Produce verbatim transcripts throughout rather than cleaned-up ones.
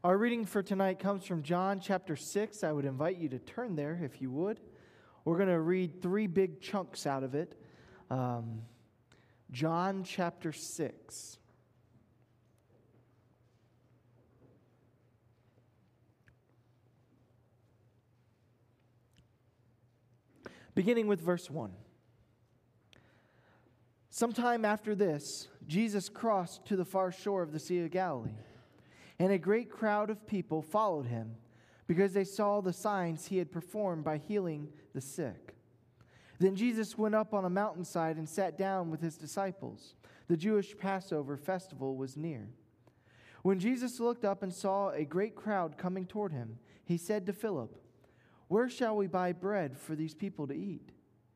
Our reading for tonight comes from John chapter six. I would invite you to turn there if you would. We're going to read three big chunks out of it. Um, John chapter six. Beginning with verse one. Sometime after this, Jesus crossed to the far shore of the Sea of Galilee, and a great crowd of people followed him because they saw the signs he had performed by healing the sick. Then Jesus went up on a mountainside and sat down with his disciples. The Jewish Passover festival was near. When Jesus looked up and saw a great crowd coming toward him, he said to Philip, "Where shall we buy bread for these people to eat?"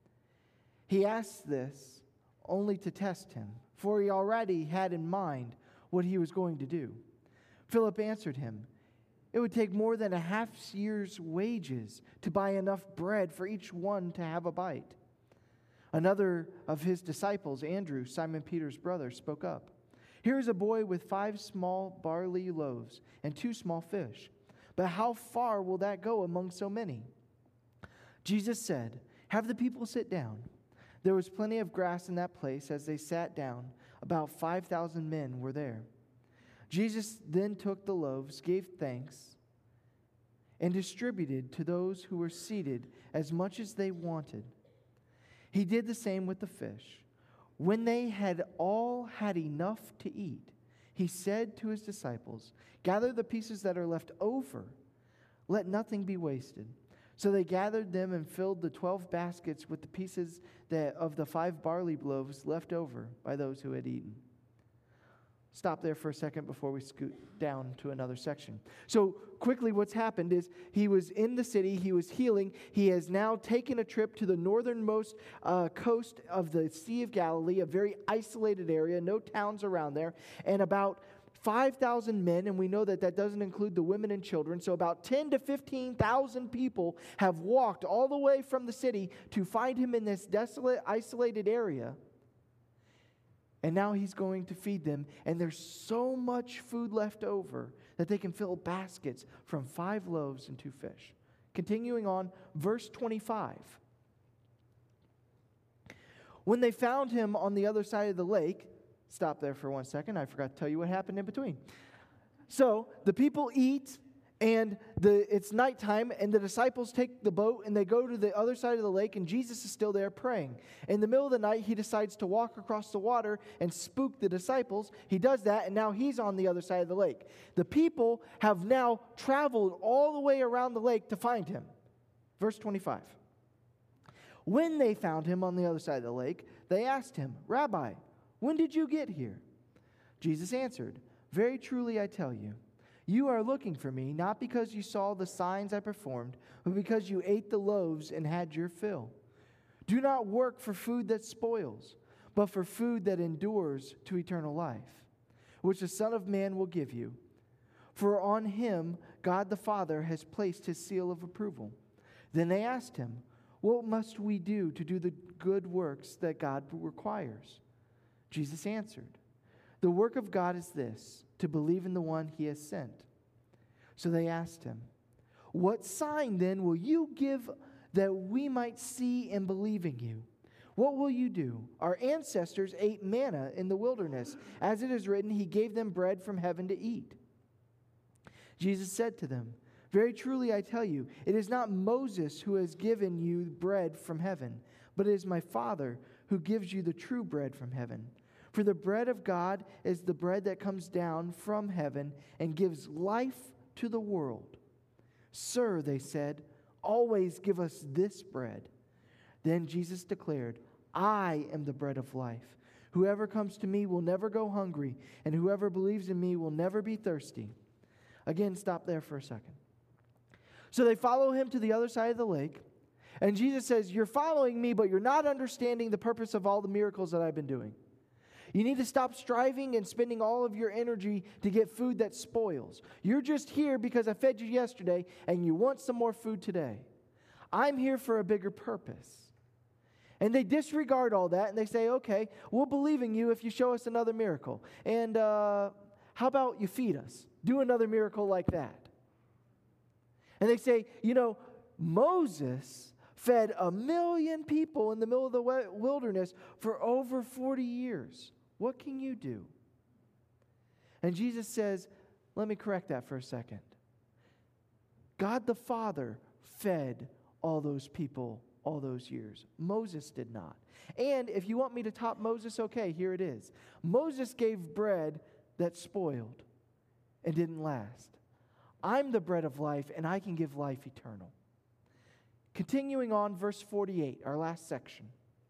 He asked this only to test him, for he already had in mind what he was going to do. Philip answered him, "It would take more than a half year's wages to buy enough bread for each one to have a bite." Another of his disciples, Andrew, Simon Peter's brother, spoke up. "Here is a boy with five small barley loaves and two small fish. But how far will that go among so many?" Jesus said, "Have the people sit down." There was plenty of grass in that place. As they sat down, about five thousand men were there. Jesus then took the loaves, gave thanks, and distributed to those who were seated as much as they wanted. He did the same with the fish. When they had all had enough to eat, he said to his disciples, "Gather the pieces that are left over. Let nothing be wasted." So they gathered them and filled the twelve baskets with the pieces that of the five barley loaves left over by those who had eaten. Stop there for a second before we scoot down to another section. So quickly what's happened is he was in the city, he was healing. He has now taken a trip to the northernmost uh, coast of the Sea of Galilee, a very isolated area, no towns around there, and about five thousand men, and we know that that doesn't include the women and children, so about ten to fifteen thousand people have walked all the way from the city to find him in this desolate, isolated area. And now he's going to feed them, and there's so much food left over that they can fill baskets from five loaves and two fish. Continuing on, verse twenty-five. When they found him on the other side of the lake, stop there for one second. I forgot to tell you what happened in between. So the people eat, and the it's nighttime, and the disciples take the boat, and they go to the other side of the lake, and Jesus is still there praying. In the middle of the night, he decides to walk across the water and spook the disciples. He does that, and now he's on the other side of the lake. The people have now traveled all the way around the lake to find him. Verse twenty-five. When they found him on the other side of the lake, they asked him, "Rabbi, when did you get here?" Jesus answered, "Very truly I tell you, you are looking for me, not because you saw the signs I performed, but because you ate the loaves and had your fill. Do not work for food that spoils, but for food that endures to eternal life, which the Son of Man will give you. For on him God the Father has placed his seal of approval." Then they asked him, "What must we do to do the good works that God requires?" Jesus answered, "The work of God is this, to believe in the one he has sent." So they asked him, "What sign then will you give that we might see and believe in you? What will you do? Our ancestors ate manna in the wilderness. As it is written, he gave them bread from heaven to eat." Jesus said to them, "Very truly I tell you, it is not Moses who has given you bread from heaven, but it is my Father who gives you the true bread from heaven. For the bread of God is the bread that comes down from heaven and gives life to the world." "Sir," they said, "always give us this bread." Then Jesus declared, "I am the bread of life. Whoever comes to me will never go hungry, and whoever believes in me will never be thirsty." Again, stop there for a second. So they follow him to the other side of the lake, and Jesus says, "You're following me, but you're not understanding the purpose of all the miracles that I've been doing. You need to stop striving and spending all of your energy to get food that spoils. You're just here because I fed you yesterday and you want some more food today. I'm here for a bigger purpose." And they disregard all that and they say, "Okay, we'll believe in you if you show us another miracle. And uh, how about you feed us?" do another miracle like that. And they say, you know, Moses fed a million people in the middle of the wilderness for over forty years. What can you do? And Jesus says, let me correct that for a second. God the Father fed all those people all those years. Moses did not. And if you want me to top Moses, okay, here it is. Moses gave bread that spoiled and didn't last. I'm the bread of life, and I can give life eternal. Continuing on, verse forty-eight, our last section.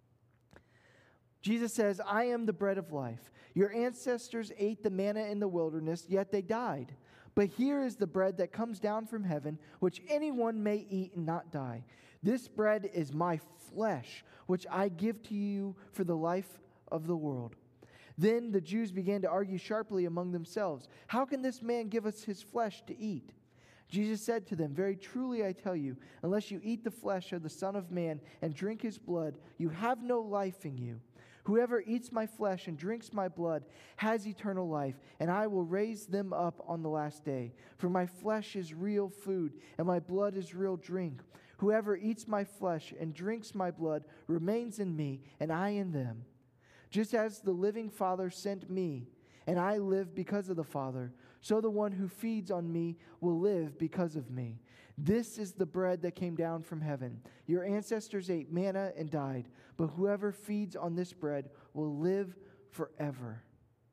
Jesus says, I am the bread of life. Your ancestors ate the manna in the wilderness, yet they died. But here is the bread that comes down from heaven, which anyone may eat and not die. This bread is my flesh, which I give to you for the life of the world. Then the Jews began to argue sharply among themselves. How can this man give us his flesh to eat? Jesus said to them, very truly I tell you, unless you eat the flesh of the Son of Man and drink his blood, you have no life in you. Whoever eats my flesh and drinks my blood has eternal life, and I will raise them up on the last day. For my flesh is real food, and my blood is real drink. Whoever eats my flesh and drinks my blood remains in me, and I in them. Just as the living Father sent me, and I live because of the Father, so the one who feeds on me will live because of me. This is the bread that came down from heaven. Your ancestors ate manna and died, but whoever feeds on this bread will live forever.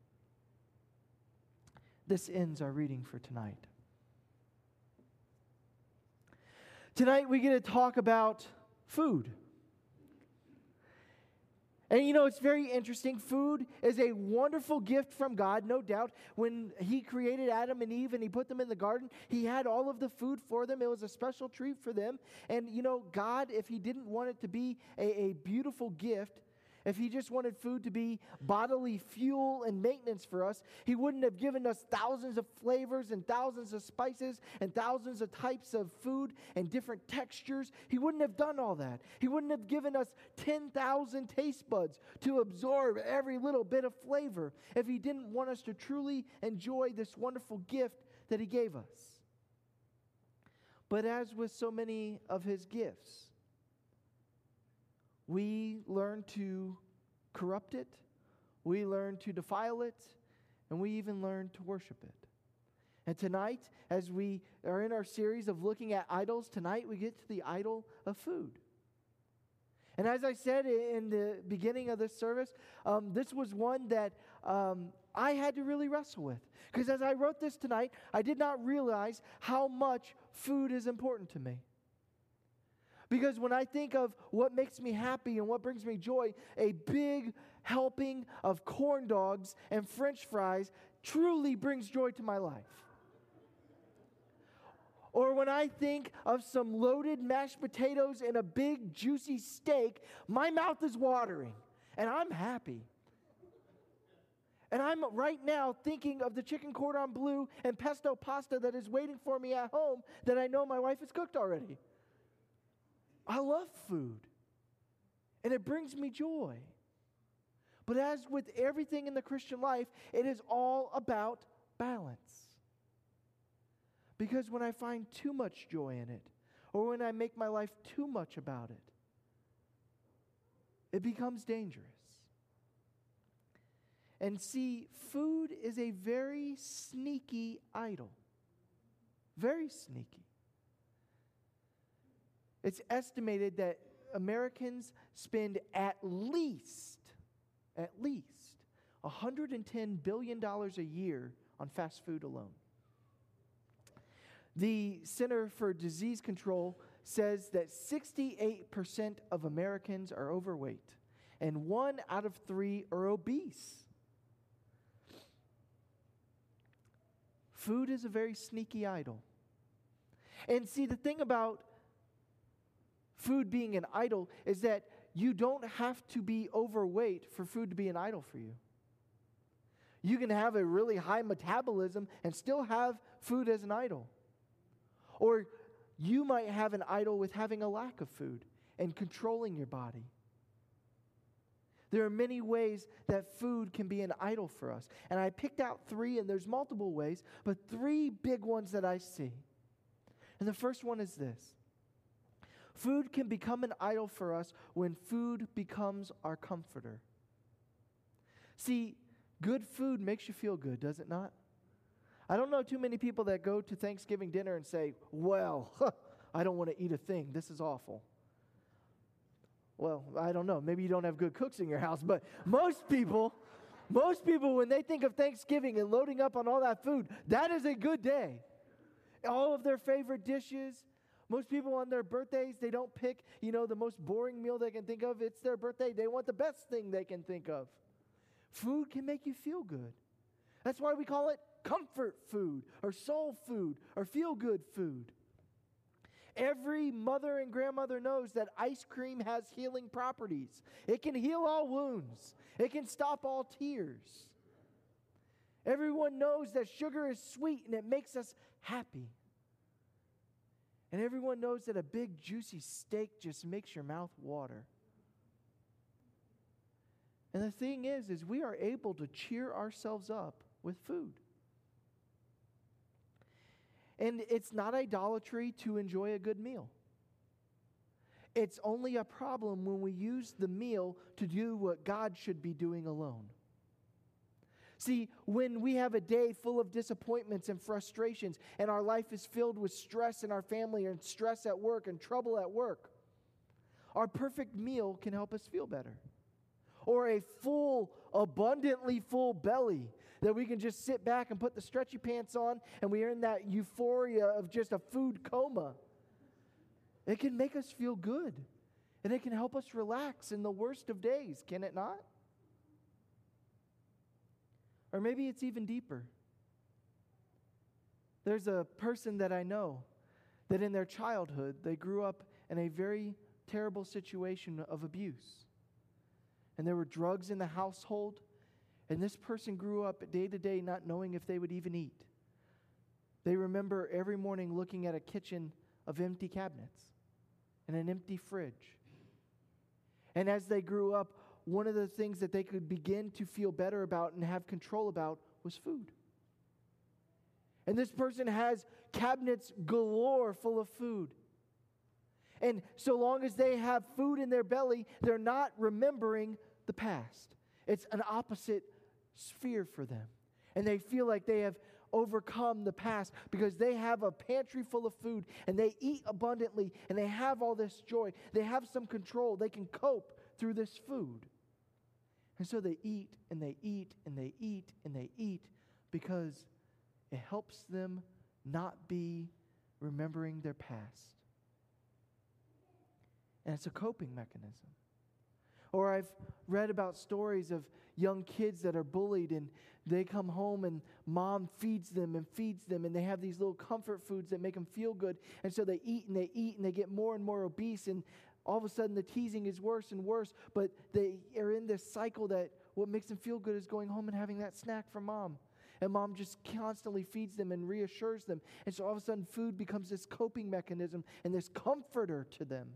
This ends our reading for tonight. Tonight we get to talk about food. And you know, it's very interesting. Food is a wonderful gift from God, no doubt. When He created Adam and Eve and He put them in the garden, He had all of the food for them. It was a special treat for them. And you know, God, if He didn't want it to be a, a beautiful gift, if He just wanted food to be bodily fuel and maintenance for us, He wouldn't have given us thousands of flavors and thousands of spices and thousands of types of food and different textures. He wouldn't have done all that. He wouldn't have given us ten thousand taste buds to absorb every little bit of flavor if He didn't want us to truly enjoy this wonderful gift that He gave us. But as with so many of His gifts, we learn to corrupt it, we learn to defile it, and we even learn to worship it. And tonight, as we are in our series of looking at idols, tonight we get to the idol of food. And as I said in the beginning of this service, um, this was one that um, I had to really wrestle with. Because as I wrote this tonight, I did not realize how much food is important to me. Because when I think of what makes me happy and what brings me joy, a big helping of corn dogs and French fries truly brings joy to my life. Or when I think of some loaded mashed potatoes and a big juicy steak, my mouth is watering and I'm happy. And I'm right now thinking of the chicken cordon bleu and pesto pasta that is waiting for me at home that I know my wife has cooked already. I love food, and it brings me joy. But as with everything in the Christian life, it is all about balance. Because when I find too much joy in it, or when I make my life too much about it, it becomes dangerous. And see, food is a very sneaky idol. Very sneaky. It's estimated that Americans spend at least, at least, one hundred ten billion dollars a year on fast food alone. The Center for Disease Control says that sixty-eight percent of Americans are overweight, and one out of three are obese. Food is a very sneaky idol. And see, the thing about food being an idol is that you don't have to be overweight for food to be an idol for you. You can have a really high metabolism and still have food as an idol. Or you might have an idol with having a lack of food and controlling your body. There are many ways that food can be an idol for us. And I picked out three, and there's multiple ways, but three big ones that I see. And the first one is this. Food can become an idol for us when food becomes our comforter. See, good food makes you feel good, does it not? I don't know too many people that go to Thanksgiving dinner and say, well, I don't want to eat a thing. This is awful. Well, I don't know. Maybe you don't have good cooks in your house, but most people, most people, when they think of Thanksgiving and loading up on all that food, that is a good day. All of their favorite dishes. Most people on their birthdays, they don't pick, you know, the most boring meal they can think of. It's their birthday. They want the best thing they can think of. Food can make you feel good. That's why we call it comfort food or soul food or feel-good food. Every mother and grandmother knows that ice cream has healing properties. It can heal all wounds. It can stop all tears. Everyone knows that sugar is sweet and it makes us happy. And everyone knows that a big juicy steak just makes your mouth water. And the thing is, is we are able to cheer ourselves up with food. And it's not idolatry to enjoy a good meal. It's only a problem when we use the meal to do what God should be doing alone. See, when we have a day full of disappointments and frustrations, and our life is filled with stress in our family and stress at work and trouble at work, our perfect meal can help us feel better. Or a full, abundantly full belly that we can just sit back and put the stretchy pants on and we are in that euphoria of just a food coma. It can make us feel good. And it can help us relax in the worst of days, can it not? Or maybe it's even deeper. There's a person that I know that in their childhood, they grew up in a very terrible situation of abuse. And there were drugs in the household. And this person grew up day to day not knowing if they would even eat. They remember every morning looking at a kitchen of empty cabinets and an empty fridge. And as they grew up, one of the things that they could begin to feel better about and have control about was food. And this person has cabinets galore full of food. And so long as they have food in their belly, they're not remembering the past. It's an opposite sphere for them. And they feel like they have overcome the past because they have a pantry full of food and they eat abundantly and they have all this joy. They have some control. They can cope through this food. And so they eat and they eat and they eat and they eat because it helps them not be remembering their past. And it's a coping mechanism. Or I've read about stories of young kids that are bullied and they come home and mom feeds them and feeds them and they have these little comfort foods that make them feel good. And so they eat and they eat and they get more and more obese and all of a sudden the teasing is worse and worse. But they are in this cycle that what makes them feel good is going home and having that snack from mom. And mom just constantly feeds them and reassures them. And so all of a sudden food becomes this coping mechanism and this comforter to them.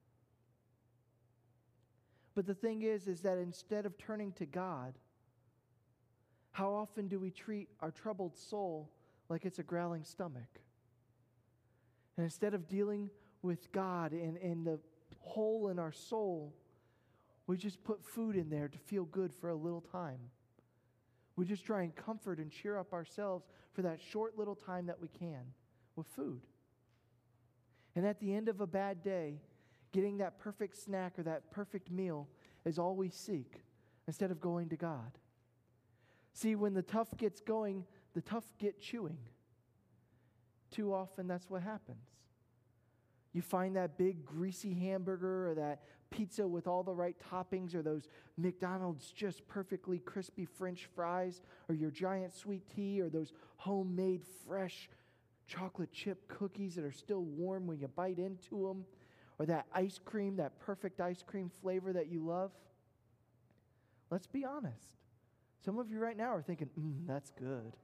But the thing is, is that instead of turning to God, how often do we treat our troubled soul like it's a growling stomach? And instead of dealing with God and, and the hole in our soul, we just put food in there to feel good for a little time. We just try and comfort and cheer up ourselves for that short little time that we can with food. And at the end of a bad day, getting that perfect snack or that perfect meal is all we seek instead of going to God. See, when the tough gets going, the tough get chewing. Too often, that's what happens. You find that big greasy hamburger or that pizza with all the right toppings or those McDonald's just perfectly crispy French fries or your giant sweet tea or those homemade fresh chocolate chip cookies that are still warm when you bite into them. Or that ice cream, that perfect ice cream flavor that you love. Let's be honest. Some of you right now are thinking, mm, that's good.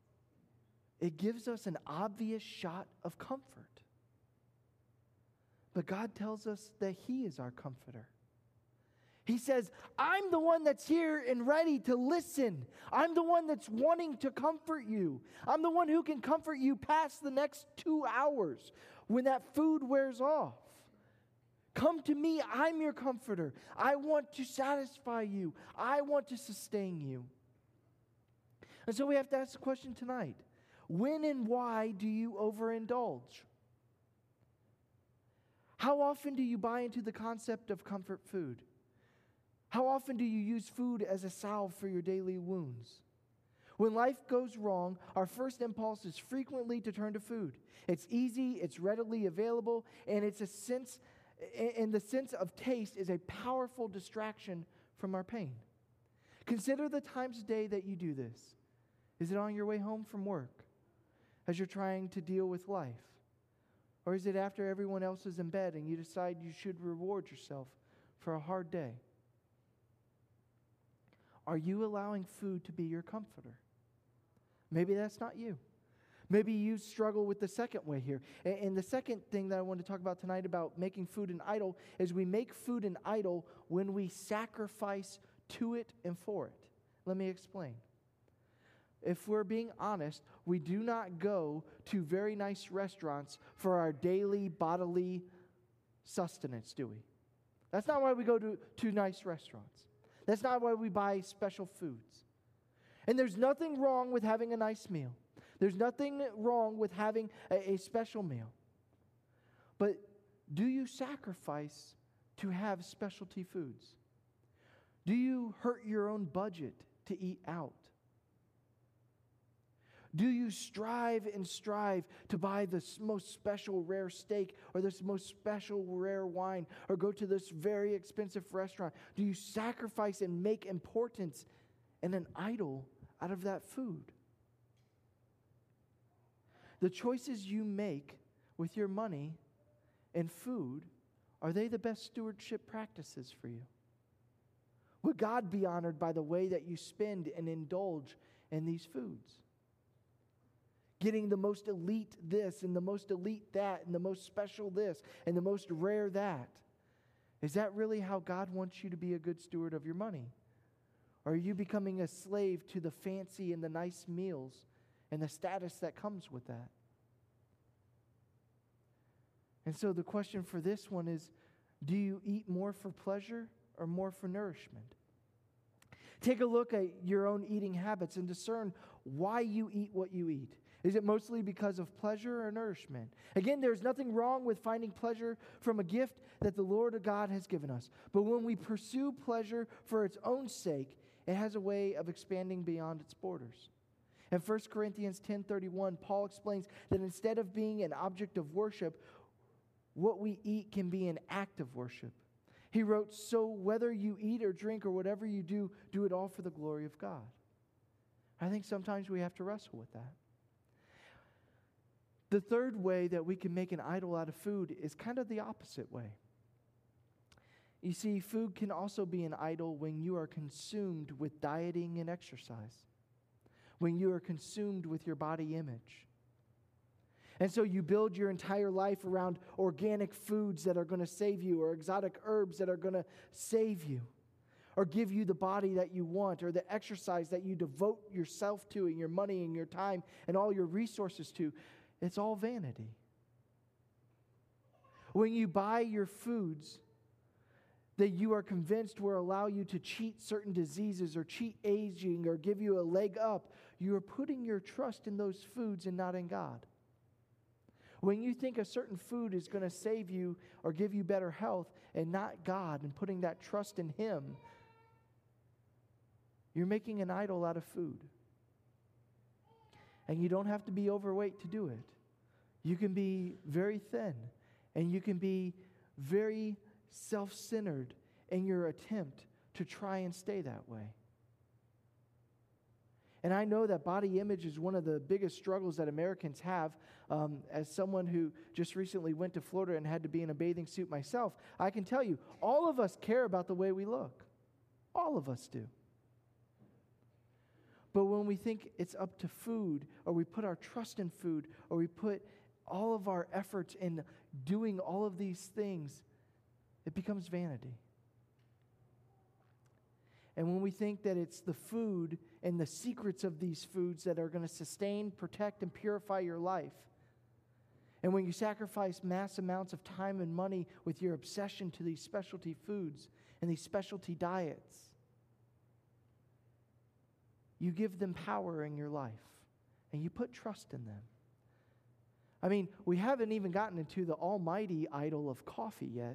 It gives us an obvious shot of comfort. But God tells us that He is our comforter. He says, I'm the one that's here and ready to listen. I'm the one that's wanting to comfort you. I'm the one who can comfort you past the next two hours when that food wears off. Come to me, I'm your comforter. I want to satisfy you. I want to sustain you. And so we have to ask the question tonight, when and why do you overindulge? How often do you buy into the concept of comfort food? How often do you use food as a salve for your daily wounds? When life goes wrong, our first impulse is frequently to turn to food. It's easy, it's readily available, and it's a sense, and the sense of taste is a powerful distraction from our pain. Consider the times a day that you do this. Is it on your way home from work as you're trying to deal with life? Or is it after everyone else is in bed and you decide you should reward yourself for a hard day? Are you allowing food to be your comforter? Maybe that's not you. Maybe you struggle with the second way here. And the second thing that I want to talk about tonight about making food an idol is we make food an idol when we sacrifice to it and for it. Let me explain. If we're being honest, we do not go to very nice restaurants for our daily bodily sustenance, do we? That's not why we go to, to nice restaurants. That's not why we buy special foods. And there's nothing wrong with having a nice meal. There's nothing wrong with having a, a special meal. But do you sacrifice to have specialty foods? Do you hurt your own budget to eat out? Do you strive and strive to buy this most special rare steak or this most special rare wine or go to this very expensive restaurant? Do you sacrifice and make importance and an idol out of that food? The choices you make with your money and food, are they the best stewardship practices for you? Would God be honored by the way that you spend and indulge in these foods? Getting the most elite this and the most elite that and the most special this and the most rare that. Is that really how God wants you to be a good steward of your money? Or are you becoming a slave to the fancy and the nice meals and the status that comes with that? And so the question for this one is, do you eat more for pleasure or more for nourishment? Take a look at your own eating habits and discern why you eat what you eat. Is it mostly because of pleasure or nourishment? Again, there's nothing wrong with finding pleasure from a gift that the Lord God has given us. But when we pursue pleasure for its own sake, it has a way of expanding beyond its borders. In First Corinthians ten thirty-one, Paul explains that instead of being an object of worship, what we eat can be an act of worship. He wrote, so whether you eat or drink or whatever you do, do it all for the glory of God. I think sometimes we have to wrestle with that. The third way that we can make an idol out of food is kind of the opposite way. You see, food can also be an idol when you are consumed with dieting and exercise, when you are consumed with your body image. And so you build your entire life around organic foods that are going to save you, or exotic herbs that are going to save you, or give you the body that you want, or the exercise that you devote yourself to and your money and your time and all your resources to. It's all vanity. When you buy your foods that you are convinced will allow you to cheat certain diseases or cheat aging or give you a leg up, you are putting your trust in those foods and not in God. When you think a certain food is going to save you or give you better health and not God and putting that trust in Him, you're making an idol out of food. And you don't have to be overweight to do it. You can be very thin, and you can be very self-centered in your attempt to try and stay that way. And I know that body image is one of the biggest struggles that Americans have. Um, as someone who just recently went to Florida and had to be in a bathing suit myself, I can tell you, all of us care about the way we look. All of us do. But when we think it's up to food, or we put our trust in food, or we put all of our efforts in doing all of these things, it becomes vanity. And when we think that it's the food and the secrets of these foods that are going to sustain, protect, and purify your life, and when you sacrifice mass amounts of time and money with your obsession to these specialty foods and these specialty diets, you give them power in your life and you put trust in them. I mean, we haven't even gotten into the almighty idol of coffee yet.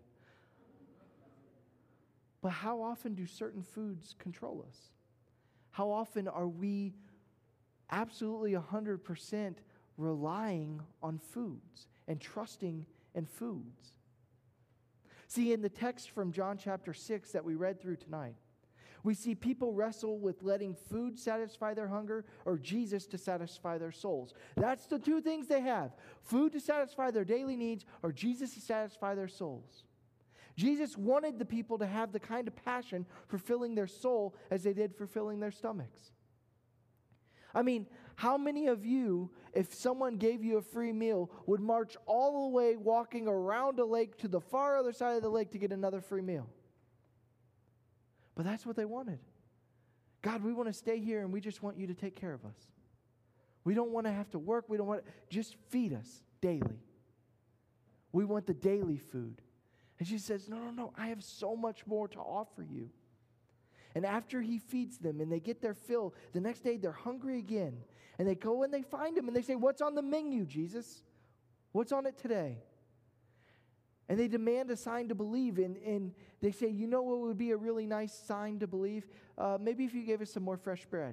But how often do certain foods control us? How often are we absolutely one hundred percent relying on foods and trusting in foods? See, in the text from John chapter six that we read through tonight, we see people wrestle with letting food satisfy their hunger or Jesus to satisfy their souls. That's the two things they have: food to satisfy their daily needs or Jesus to satisfy their souls. Jesus wanted the people to have the kind of passion for filling their soul as they did for filling their stomachs. I mean, how many of you, if someone gave you a free meal, would march all the way walking around a lake to the far other side of the lake to get another free meal? But that's what they wanted. God, we want to stay here and we just want you to take care of us. We don't want to have to work. We don't want to, just feed us daily. We want the daily food. And she says, no, no, no, I have so much more to offer you. And after he feeds them and they get their fill, the next day they're hungry again. And they go and they find him and they say, what's on the menu, Jesus? What's on it today? And they demand a sign to believe. And, and they say, you know what would be a really nice sign to believe? Uh, maybe if you gave us some more fresh bread.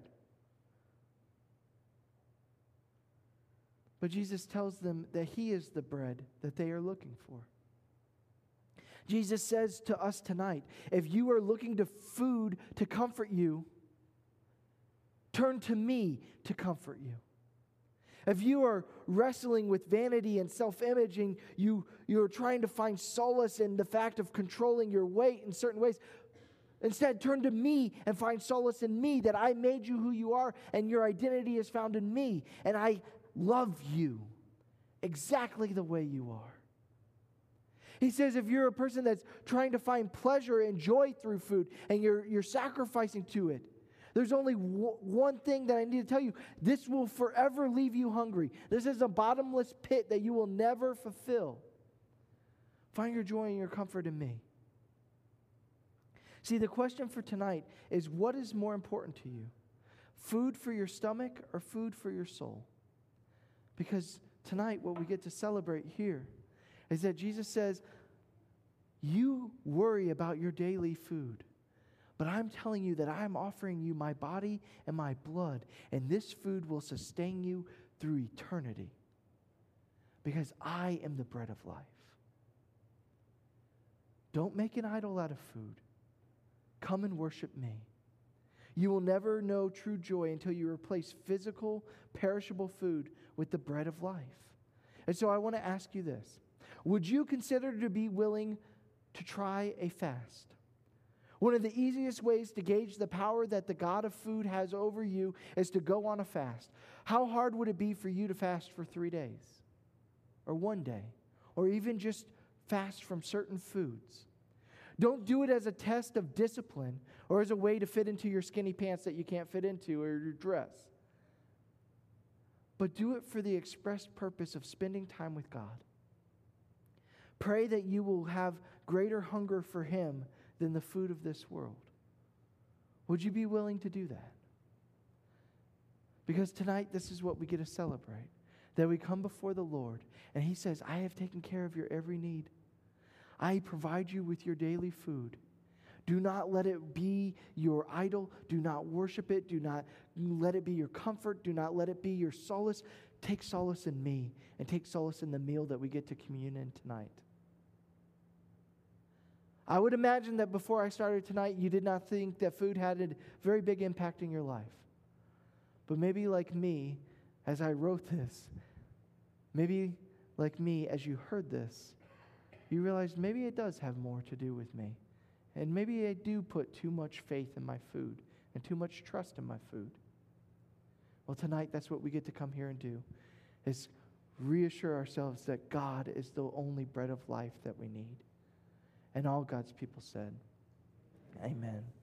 But Jesus tells them that he is the bread that they are looking for. Jesus says to us tonight, if you are looking to food to comfort you, turn to me to comfort you. If you are wrestling with vanity and self-imaging, you, you're trying to find solace in the fact of controlling your weight in certain ways, instead turn to me and find solace in me, that I made you who you are and your identity is found in me. And I love you exactly the way you are. He says if you're a person that's trying to find pleasure and joy through food and you're, you're sacrificing to it, there's only w- one thing that I need to tell you. This will forever leave you hungry. This is a bottomless pit that you will never fulfill. Find your joy and your comfort in me. See, the question for tonight is, what is more important to you? Food for your stomach or food for your soul? Because tonight what we get to celebrate here is that Jesus says, you worry about your daily food, but I'm telling you that I'm offering you my body and my blood, and this food will sustain you through eternity because I am the bread of life. Don't make an idol out of food. Come and worship me. You will never know true joy until you replace physical, perishable food with the bread of life. And so I want to ask you this. Would you consider to be willing to try a fast? One of the easiest ways to gauge the power that the God of food has over you is to go on a fast. How hard would it be for you to fast for three days? Or one day? Or even just fast from certain foods? Don't do it as a test of discipline or as a way to fit into your skinny pants that you can't fit into or your dress. But do it for the express purpose of spending time with God. Pray that you will have greater hunger for him than the food of this world. Would you be willing to do that? Because tonight, this is what we get to celebrate. That we come before the Lord, and he says, I have taken care of your every need. I provide you with your daily food. Do not let it be your idol. Do not worship it. Do not let it be your comfort. Do not let it be your solace. Take solace in me, and take solace in the meal that we get to commune in tonight. I would imagine that before I started tonight, you did not think that food had a very big impact in your life. But maybe like me, as I wrote this, maybe like me, as you heard this, you realized maybe it does have more to do with me. And maybe I do put too much faith in my food and too much trust in my food. Well, tonight, that's what we get to come here and do, is reassure ourselves that God is the only bread of life that we need. And all God's people said, amen.